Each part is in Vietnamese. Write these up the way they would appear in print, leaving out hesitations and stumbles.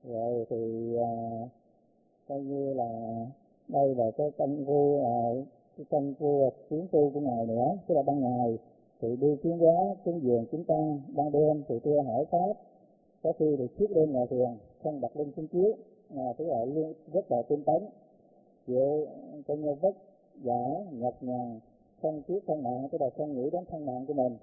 Rồi thì coi như là đây là cái công phu tiến tu của ngài nữa, tức là ban ngày thì đi tiến hóa cúng dường chúng tăng, ban đêm thì thưa hỏi pháp, có khi thì suốt đêm ngồi thiền không đặt lên xuống chiếu, tức là luôn rất là tinh tấn, chịu coi như vất vả nhọc nhằn, không tiếc thân mạng, tức là không nghĩ đến thân mạng của mình.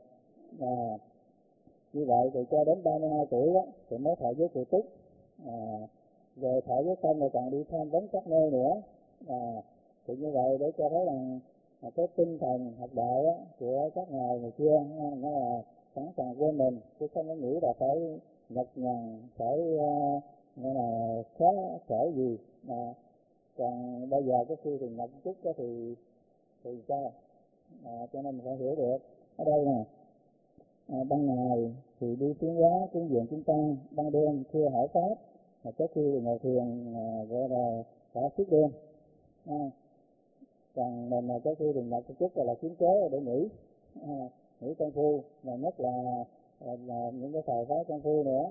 Như vậy thì cho đến 32 tuổi đó thì mới thọ giới cự túc, rồi thọ giới xong rồi còn đi tham vấn các nơi nữa. Thì như vậy để cho thấy rằng cái tinh thần học đạo đó, của các ngài ngày xưa nó là sẵn sàng quên mình, chứ không có nghĩ là phải nhọc nhằn, phải nghĩa là khó khổ gì. Còn bây giờ cái khi thì nhọc chút đó thì sao? Cho nên mình phải hiểu được ở đây nè. Ban ngày thì đi tiến hóa cúng dường chúng tăng, ban đêm thưa hỏi pháp, có khi thì ngồi thiền gọi là cả suốt đêm. Còn mình có khi thì nhọc chút là kiếm cớ để nghỉ công phu, mà nhất là những cái thời pháp công phu nữa,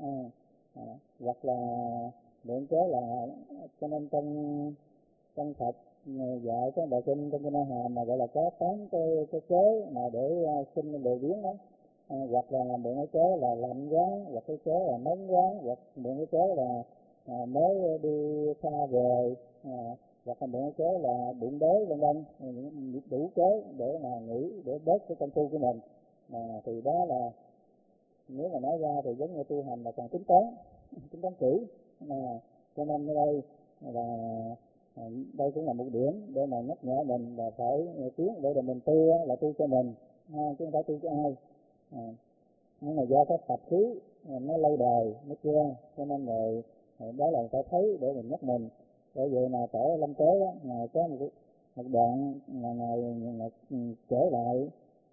hoặc là mượn cớ là cho nên trong Phật dạy cái bài kinh trong kinh A Hàm mà gọi là có 8 cái cớ mà để sinh đồ biến đó. Hoặc là mượn cái cớ là lạnh quá, hoặc cái cớ là nóng quá, hoặc mượn cái cớ là mới đi xa về, hoặc là mượn cái cớ là bụng đói vân vân, những đủ cớ để mà nghỉ, để bớt cái công phu của mình. Thì đó là nếu mà nói ra thì giống như tu hành là còn tính toán kỹ. Cho nên ở đây là đây cũng là một điểm để mà nhắc nhở mình là phải tiến để mà mình tu là tu cho mình, chứ không phải tu cho ai. Nhưng mà do cái tập khí nó lâu đời nó chưa, cho nên rồi đó là phải thấy để mình nhắc mình. Bởi vậy mà tổ Lâm Tế đó, ngài có một đoạn mà ngài kể lại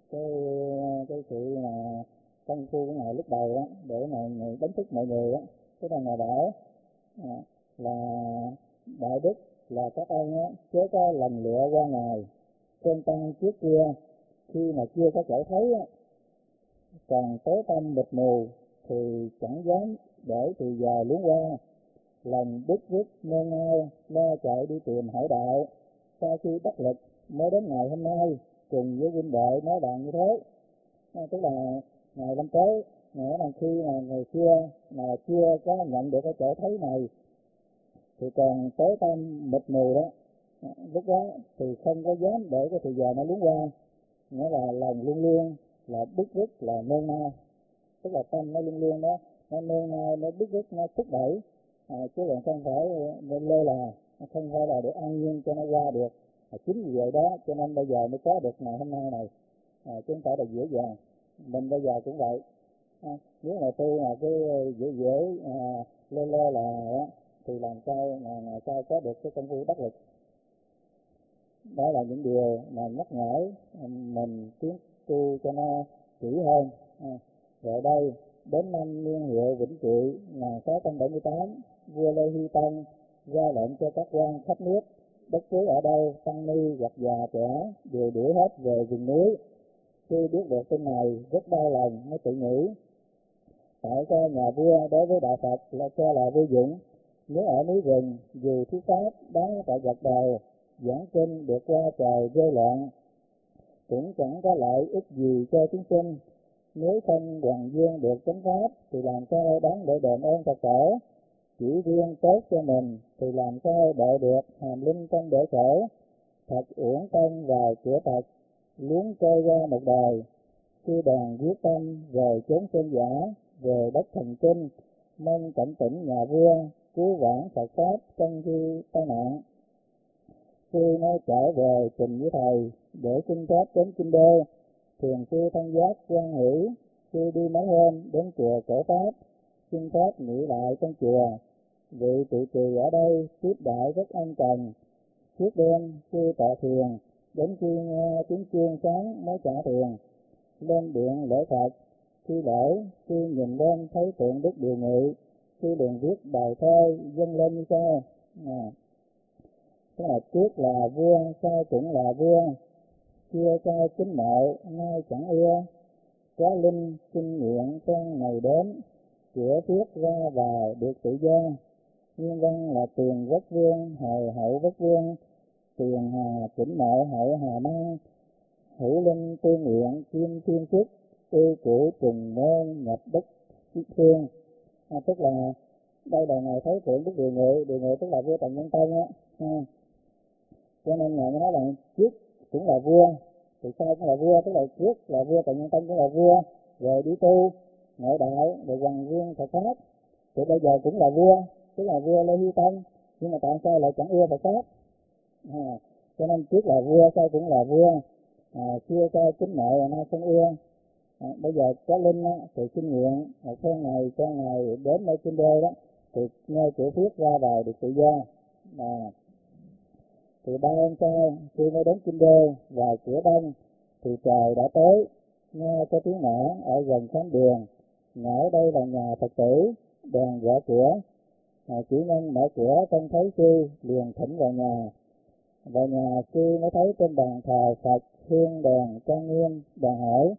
cái sự mà công phu của ngài lúc đầu đó, để mà ngài đánh thức mọi người đó. Cái đó ngài bảo là đại đức là các ông á, chớ có lầm lựa qua ngài. Trên tăng trước kia khi mà chưa có chỗ thấy á, còn tối tâm mịt mù thì chẳng dám để từ giờ luống qua, lòng bức rứt nôn nao lo chạy đi tìm hỏi đạo. Sau khi đắc lực mới đến ngày hôm nay cùng với huynh đệ nói bạn như thế. Tức là ngài Lâm Tế nghĩa là khi mà ngày xưa mà chưa có nhận được cái chỗ thấy này thì còn tối tâm mịt mù đó, lúc đó thì không có dám để cái thời giờ nó luống qua, nghĩa là lòng luôn luôn là bức rứt, là nôn nao, tức là tâm nó luôn luôn đó, nó nôn nao, nó bức rứt, nó thúc đẩy, chứ không phải nên lơ là, không phải là để an nhiên cho nó qua được. Chính vì vậy đó cho nên bây giờ mới có được ngày hôm nay này, chứ không phải là dễ dàng. Mình bây giờ cũng vậy, nếu mà tu mà cái dễ lơ là đó, thì làm sao mà sao có được cái công phu đắc lực. Đó là những điều mà nhắc nhở mình tiến tu cho nó kỹ hơn. Rồi đây đến năm niên hiệu Vĩnh Trị 1678, vua Lê Hy Tông ra lệnh cho các quan khắp nước bất cứ ở đâu tăng ni hoặc già trẻ đều đuổi hết về vùng núi. Khi biết được tin này rất đau lòng, mới tự nghĩ tại sao nhà vua đối với đạo Phật là cho là vô dụng, nếu ở núi rừng dù thuyết pháp đáng phải gật đầu, giảng kinh được qua trời rơi loạn cũng chẳng có lợi ích gì cho chúng sinh. Nếu không hoàn dương được chánh pháp thì làm sao đáng để đền ơn Phật tổ, chỉ riêng tốt cho mình thì làm sao độ được hàm linh trong bể khổ. Thật uổng công vào cửa Phật, luống trôi qua một đời. Khi đoàn quyết tâm về chốn sơn giả, về đất thần kinh, mong cảnh tỉnh nhà vua cứu vãn Phật pháp trong khi tai nạn. Khi mới trở về trình với thầy để xin phép đến kinh đô, thiền sư Thân Giác quan hỷ. Khi đi mấy hôm đến chùa Cổ Pháp, xin phép nghỉ lại trong chùa. Vị trụ trì ở đây tiếp đại rất ân cần. Suốt đêm khi tọa thiền, đến khi nghe tiếng chuông sáng mới trả thiền. Lên điện lễ Phật, khi lễ, khi nhìn lên thấy tượng Đức Điều Nghị, khi liền viết bài thơ dâng lên như sau. Tức là trước là vua, sau cũng là vua, chưa cao kính mộ, nay chẳng ưa, có linh kinh nguyện con ngày đến, cửa phiết ra vào được tự do. Nguyên văn là Tiền Quốc Vương, Hồi Hậu Quốc Vương, Tiền Hà Chỉnh Mộ Hậu Hà Mang, Hữu Linh Tư Nguyện, Kim Thiên Sức, Ưu Cửu Trùng Môn, Nhập Đức Thương. Tức là đây là ngày Thái Thượng Đức Điều Ngự tức là vua Trần Nhân Tông á. Cho nên ngài mới nói là trước cũng là vua, thì sau cũng là vua, tức là trước là vua Trần Nhân Tông cũng là vua, rồi đi tu nội đạo, rồi hoàng viên Phật pháp, thì bây giờ cũng là vua, tức là vua Lê Hy Tông, nhưng mà tại sao lại chẳng ưa Phật pháp? Cho nên trước là vua, sau cũng là vua, chưa cho chính mẹ là nay không ưa. Bây giờ có linh á, thì xin nguyện theo ngày cho ngày đến nơi Kinh Đô đó, thì ngay cửa phiết ra vào được tự do. Thì 3 hôm sau khi mới đến Kinh Đô vào cửa đông thì trời đã tối, nghe có tiếng nổ ở gần khám đường. Ngỡ đây là nhà Phật tử, bèn gõ cửa. Chủ nhân mở cửa trông thấy sư liền thỉnh vào nhà. Vào nhà sư mới thấy trên bàn thờ Phật hương đèn trang nghiêm, bèn hỏi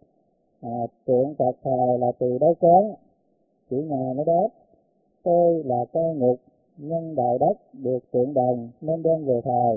tượng Phật thờ là từ đâu có? Chủ nhà mới đáp: tôi là cai ngục, nhân đạo đất được tượng đồng nên đem về thờ.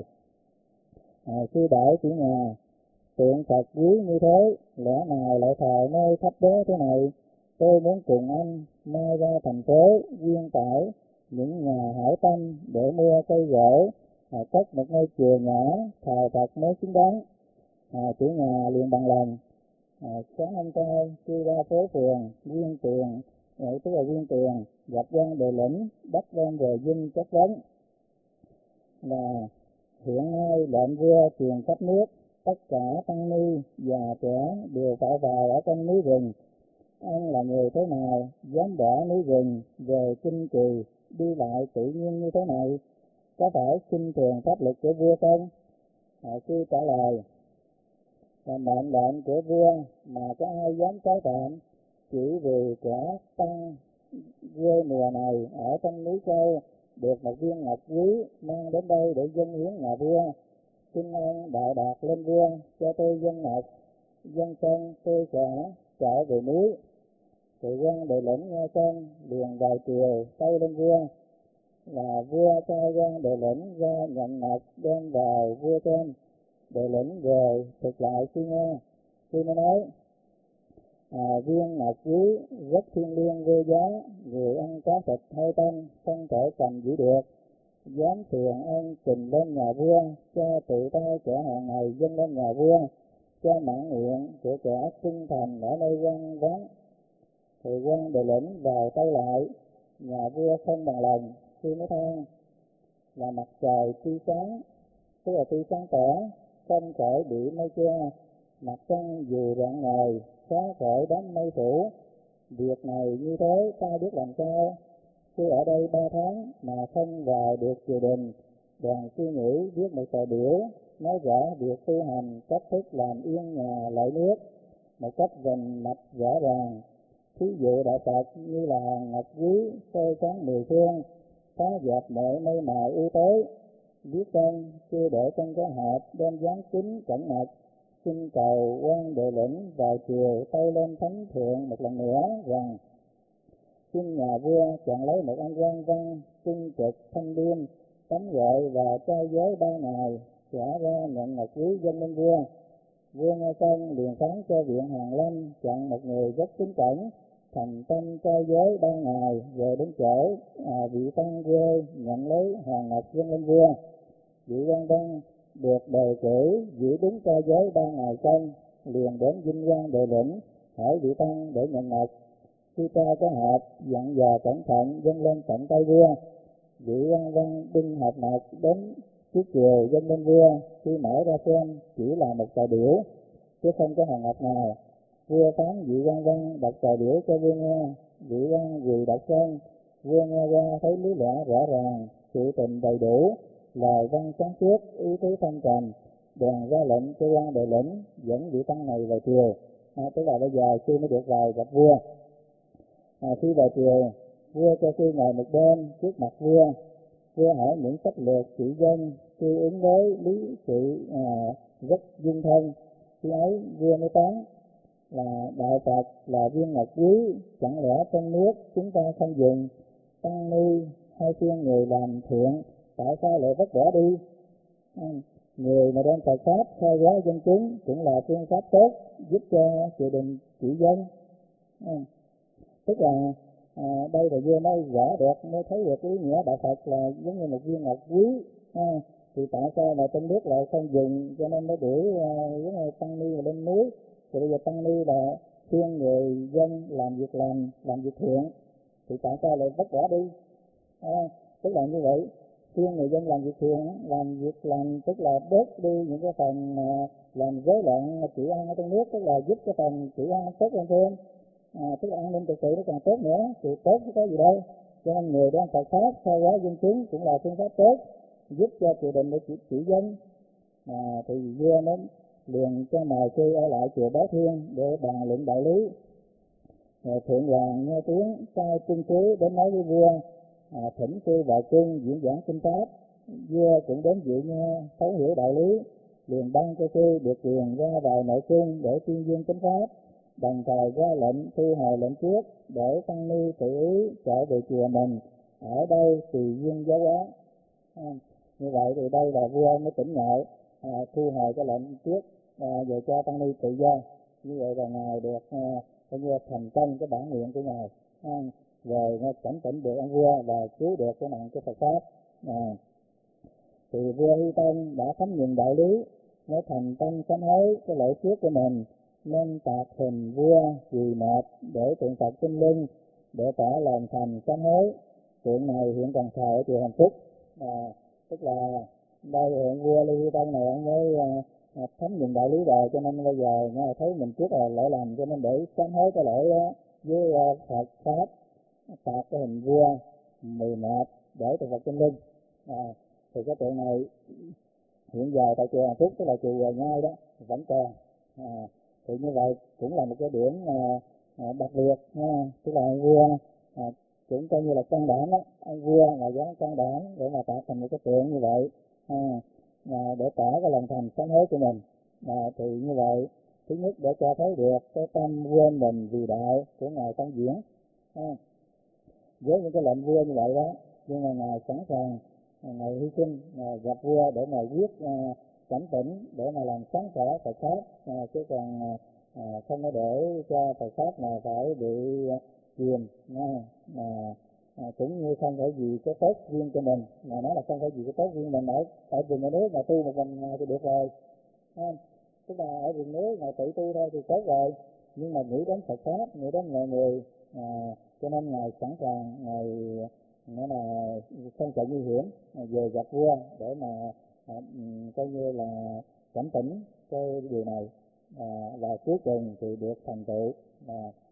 Sư bảo chủ nhà: tượng Phật quý như thế, lẽ nào lại thờ nơi thấp bé thế này? Tôi muốn cùng anh mai ra thành phố quyên tải những nhà hảo tâm để mua cây gỗ, cất một ngôi chùa nhỏ thờ Phật mới xứng đáng. Chủ nhà liền bằng lòng. Sáng hôm sau khi ra phố phường quyên tiền, tức là quyên tiền, gặp quan Đề Lĩnh bắt đem về dinh chất vấn là hiện nay lệnh vua truyền khắp nước, tất cả tăng ni già trẻ đều phải vào ở trong núi rừng. Ông là người thế nào dám bỏ núi rừng về kinh trì đi lại tự nhiên như thế này, có phải khinh thường pháp luật của vua không? Sư trả lời là mệnh lệnh của vua mà có ai dám trái phạm, chỉ vì kẻ tăng quê mùa này ở trong núi sâu được một viên ngọc quý mang đến đây để dâng hiến nhà vua. Xin ông đại đạt lên vua cho tôi dân ngọc, dân xong tôi sẽ trở về núi. Thì quan Đề Lĩnh nghe xong liền vào triều tâu lên vua, là vua cho quan Đề Lĩnh ra nhận ngọc đem vào vua xem. Đề Lĩnh về thực lại sư nghe. Sư mới nói viên ngọc quý rất thiêng liêng vô giá, người ăn cá thịt hơi tanh không thể cầm giữ được. Dám thường ông trình lên nhà vua, cho tự tay kẻ hàng này dâng lên nhà vua, cho mãn nguyện của kẻ trung thành ở nơi quan vắng. Thì quan Đề Lĩnh vào tay lại, nhà vua không bằng lòng. Sư mới than là mặt trời tuy sáng, tức là tuy sáng tỏ, không khỏi bị mây che, mặt trăng dù rạng ngời, xóa khỏi đám mây phủ. Việc này như thế ta biết làm sao? Sư ở đây 3 tháng mà không vào được triều đình, đoàn suy nghĩ viết một tờ biểu nói rõ việc tu hành, cách thức làm yên nhà lợi nước một cách rành mạch rõ ràng. Thí dụ đạo Phật như là hàng ngọc quý soi sáng mười phương, phá dẹp mọi mây mờ ưu tối. Viết xong chưa để trong cái hộp đem dán kín cẩn mật. Xin cầu quan Đề Lĩnh vào triều tâu lên thánh thượng một lần nữa rằng xin nhà vua chọn lấy một ông quan văn trung trực thanh liêm, tống gọi và trai giới 3 ngày, trả ra nhận ngọc quý dâng lên vua. Vua nghe xong liền phán cho viện Hàn Lâm chọn một người rất kính cẩn, thành tâm trai giới 3 ngày, về đến chỗ vị tăng quê nhận lấy hoàng ngọc dâng lên vua. Vị quan văn được đề cử giữ đúng trai giới 3 ngày xong, liền đến dinh quan Đề Lĩnh hỏi vị tăng để nhận ngọc. Khi ta có hộp dặn dò cẩn thận dâng lên tận tay vua. Vị quan văn bưng hộp ngọc đến trước triều dâng lên vua. Khi mở ra xem chỉ là một tờ biểu chứ không có hòn ngọc nào. Vua phán vị quan văn đọc tờ biểu cho vua nghe. Vị quan quỳ đọc xong, vua nghe qua thấy lý lẽ rõ ràng, sự tình đầy đủ, lời văn sáng suốt, ý tứ thâm trầm, bèn ra lệnh cho quan Đề Lĩnh dẫn vị tăng này vào triều. Tức là bây giờ sư mới được vào gặp vua. Khi vào triều, vua cho sư ngồi một bên trước mặt vua. Vua hỏi những sách lược trị dân, sư ứng với lý sự rất dung thân. Khi ấy vua mới tán là đạo Phật là viên ngọc quý, chẳng lẽ trong nước chúng ta không dùng tăng ni hay khuyên người làm thiện, tại sao lại vứt bỏ đi? Người mà đem Phật pháp khai hóa dân chúng cũng là phương pháp tốt giúp cho triều đình trị dân. Tức là đây là vua nói rõ được, mới thấy được cái ý nghĩa đạo Phật là giống như một viên ngọc quý. Thì tại sao mà trong nước lại không dùng, cho nên mới đuổi giống như tăng ni lên núi. Thì bây giờ tăng ni là khuyên người dân làm việc lành, làm việc thiện, thì tại sao lại vứt bỏ đi? Tức là như vậy, khuyên người dân làm việc thiện, làm việc lành, tức là bớt đi những cái phần làm rối loạn trị an ở trong nước, tức là giúp cái phần trị an tốt hơn thêm. Tức là an ninh trật tự nó càng tốt nữa, thì tốt chứ có gì đâu. Cho nên người đem Phật pháp khai hóa dân chúng cũng là phương pháp tốt, giúp cho triều đình để trị dân. Thì vua mới liền cho mời sư ở lại chùa Bái Thiên để bàn luận đạo lý. Thượng hoàng nghe tiếng sai cung sứ đến nói với vua, thỉnh sư vào cung diễn giảng kinh pháp. Vua cũng đến dự nghe, thấu hiểu đạo lý, liền ban cho sư được quyền ra vào nội cung để tuyên dương kinh pháp, đồng thời ra lệnh thu hồi lệnh trước để tăng ni tự ý trở về chùa mình, ở đây tùy duyên giáo hóa. Như vậy thì đây là vua mới tỉnh ngộ, thu hồi cái lệnh trước về cho tăng ni tự do. Như vậy là ngài được coi như thành công cái bản nguyện của ngài, về cảnh tỉnh được ông vua và cứu được cái mạng của Phật pháp. Thì vua Hy Tông đã thấm nhuần đạo lý, mới thành tâm sám hối cái lỗi trước của mình, nên tạc hình vua quỳ mệt để tượng Phật tinh linh để tỏ lòng thành sám hối. Tượng này hiện còn thờ ở chùa Hồng Phúc. Tức là đây hiện vua Lê Hy Tông này ông mới thấm nhuần đạo lý rồi, cho nên bây giờ nghe thấy mình trước là lỗi lầm, cho nên để sám hối cái lỗi đó với Phật pháp, tạc cái hình vua 11 để tượng Phật tinh linh. Thì cái tượng này hiện giờ tại chùa Hồng Phúc, tức là chùa Nhai đó, vẫn còn. Thì như vậy cũng là một cái điểm đặc biệt nha. Tức là ông vua cũng coi như là can đảm đó, ông vua là dám can đảm để mà tạo thành một cái tượng như vậy, để tỏ cái lòng thành sám hối của mình. Thì như vậy, thứ nhất để cho thấy được cái tâm quên mình vì đạo của ngài Tông Diễn. Với những cái lệnh vua như vậy đó, nhưng mà ngài sẵn sàng ngài hy sinh, gặp vua để mà quyết cảnh tỉnh, để mà làm sáng tỏ Phật pháp, chứ còn không có để cho Phật pháp mà phải bị chìm, cũng như không phải vì cái tốt riêng cho mình, mà nói là không phải vì cái tốt riêng mình ở rừng ở núi mà tu một mình thì được rồi, tức là ở rừng núi ngài tự tu thôi thì tốt rồi, nhưng mà nghĩ đến Phật pháp, nghĩ đến mọi người, cho nên ngài sẵn sàng, ngài nghĩa là không sợ nguy hiểm về gặp vua để mà coi như là cảnh tỉnh cái điều này, và cuối cùng thì được thành tựu.